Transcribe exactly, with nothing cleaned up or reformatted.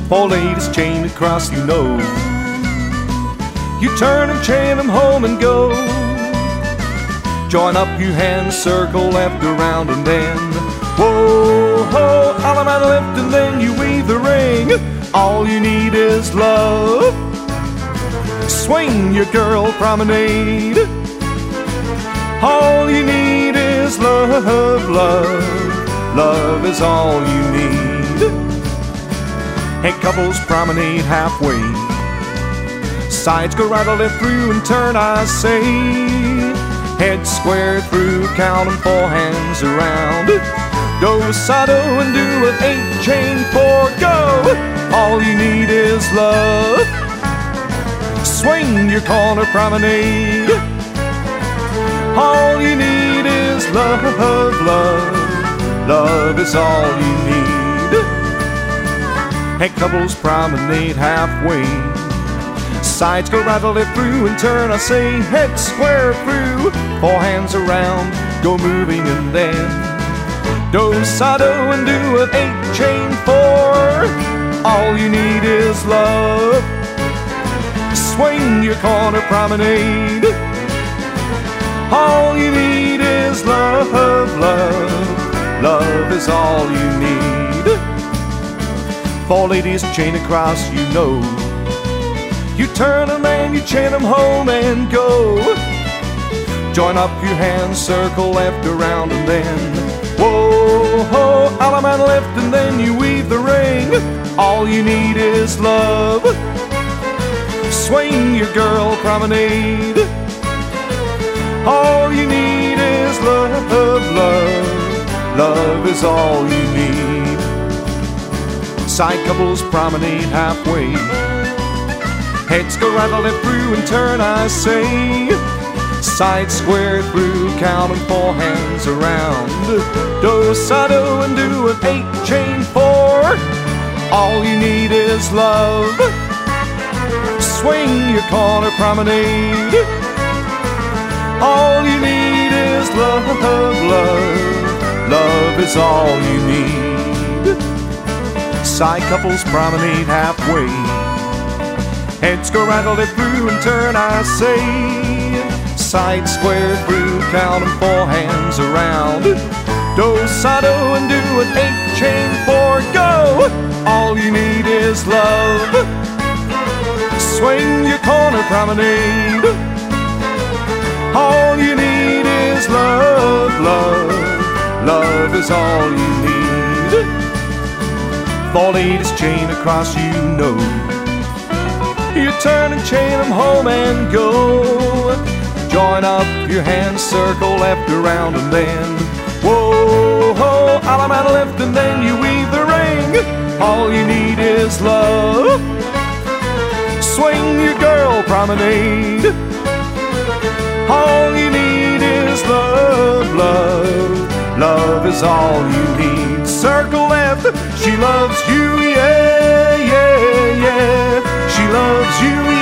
Four ladies chained across, you know. You turn them, chain them home and go. Join up your hands, circle left, around, and then whoa, ho, Allemande lift, and then you weave the ring. All you need is love. Swing your girl promenade. All you need is love, love. Love is all you need. Hey, couples promenade halfway. Sides go right or left, through and turn, I say. Head square through, count them, four hands around. Do side and do an eight chain four, go. All you need is love. Swing your corner promenade. All you need is love, love. Love is all you need. Hey, couples promenade halfway. Sides go right or left, through and turn, I say. Head square through, four hands around, go moving and then do side and do an eight chain four. All you need is love. Swing your corner promenade. All you need is love, love. Love is all you need. Four ladies chain across, you know. You turn them and you chain them home and go. Join up your hands, circle left, around, and then whoa, ho, Allemande lift, and then you weave the ring. All you need is love. Swing your girl promenade. All you need is love, love. Love is all you need. Side couples promenade halfway. Heads go right or left, through and turn, I say. Side square through, count them, four hands around. Do side and do an eight chain four. All you need is love. Swing your corner promenade. All you need is love, love. Love is all you need. Side couples promenade halfway. Heads go right or left, through and turn, I say. Side square through, count them, four hands around. Do side and do an eight chain four, go. All you need is love. Swing your corner promenade. All you need is love, love. Love is all you need. Four ladies chain across, you know. You turn and chain them home and go. Join up your hands, circle left, around, and then whoa, ho, Allemande lift, and then you weave the ring. All you need is love. Swing your girl promenade. All you need is love, love. Love is all you need. Circle left, she loves you, yeah, yeah, yeah. She loves you,